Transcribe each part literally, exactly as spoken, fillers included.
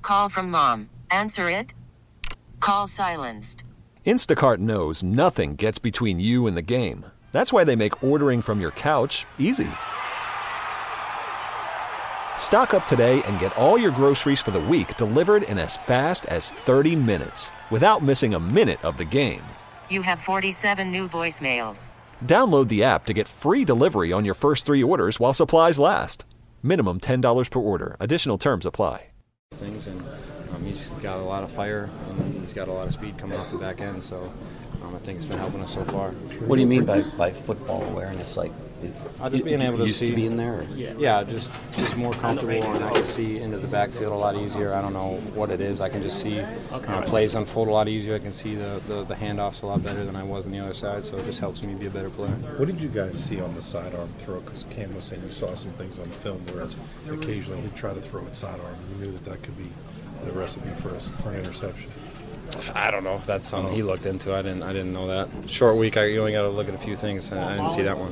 call from mom. Answer it. Call silenced. Instacart knows nothing gets between you and the game. That's why they make ordering from your couch easy. Stock up today and get all your groceries for the week delivered in as fast as thirty minutes without missing a minute of the game. You have forty-seven new voicemails. Download the app to get free delivery on your first three orders while supplies last. Minimum ten dollars per order. Additional terms apply. Things and um, he's got a lot of fire and he's got a lot of speed coming off the back end, so um, I think it's been helping us so far. What do you mean by, by football awareness? Like, Uh, just being able to used see, to be in there? Or? Yeah, just just more comfortable, and I can see into the backfield a lot easier. I don't know what it is. I can just see uh, plays unfold a lot easier. I can see the, the, the handoffs a lot better than I was on the other side, so it just helps me be a better player. What did you guys see on the sidearm throw? Because Cam was saying you saw some things on the film where occasionally he'd try to throw it sidearm, and you knew that that could be the recipe for, a, for an interception. I don't know if that's something he looked into. I didn't I didn't know that. Short week, I, you only got to look at a few things, and I didn't see that one.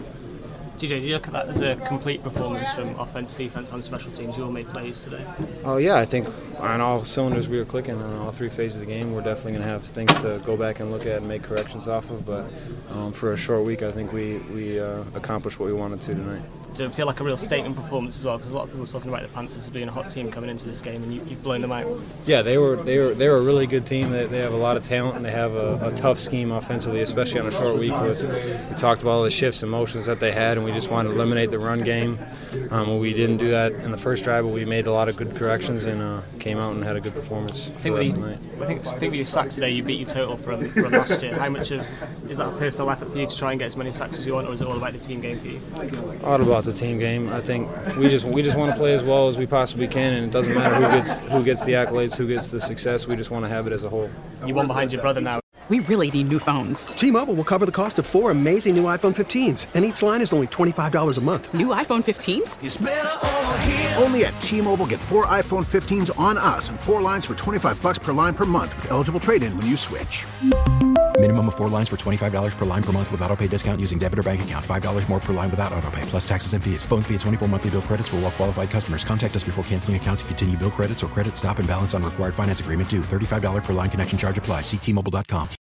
T J, do you look at that as a complete performance from offense, defense, and special teams? You all made plays today. Oh yeah, I think on all cylinders we were clicking on all three phases of the game. We're definitely going to have things to go back and look at and make corrections off of. But um, for a short week, I think we we uh, accomplished what we wanted to tonight. Did it feel like a real statement performance as well? Because a lot of people were talking about the Panthers as being a hot team coming into this game, and you, you've blown them out. Yeah, they were they were they were a really good team. They, they have a lot of talent and they have a, a tough scheme offensively, especially on a short week. With we talked about all the shifts and motions that they had, and we just wanted to eliminate the run game. Um, we didn't do that in the first drive, but we made a lot of good corrections and uh, came out and had a good performance for the rest of the night. I think, I think with your sacks today, you beat your total from, from last year. How much of is that a personal effort for you to try and get as many sacks as you want, or is it all about the team game for you? All about the team game. I think we just we just want to play as well as we possibly can, and it doesn't matter who gets who gets the accolades, who gets the success. We just want to have it as a whole. You won behind your brother now. We really need new phones. T-Mobile will cover the cost of four amazing new iPhone fifteens, and each line is only twenty-five dollars a month. New iPhone fifteens? It's better over here. Only at T-Mobile, get four iPhone fifteens on us and four lines for twenty-five dollars per line per month with eligible trade-in when you switch. Minimum of four lines for twenty-five dollars per line per month with autopay discount using debit or bank account. five dollars more per line without autopay, plus taxes and fees. Phone fee at twenty-four monthly bill credits for well-qualified customers. Contact us before canceling account to continue bill credits or credit stop and balance on required finance agreement due. thirty-five dollars per line connection charge applies. See T Mobile dot com.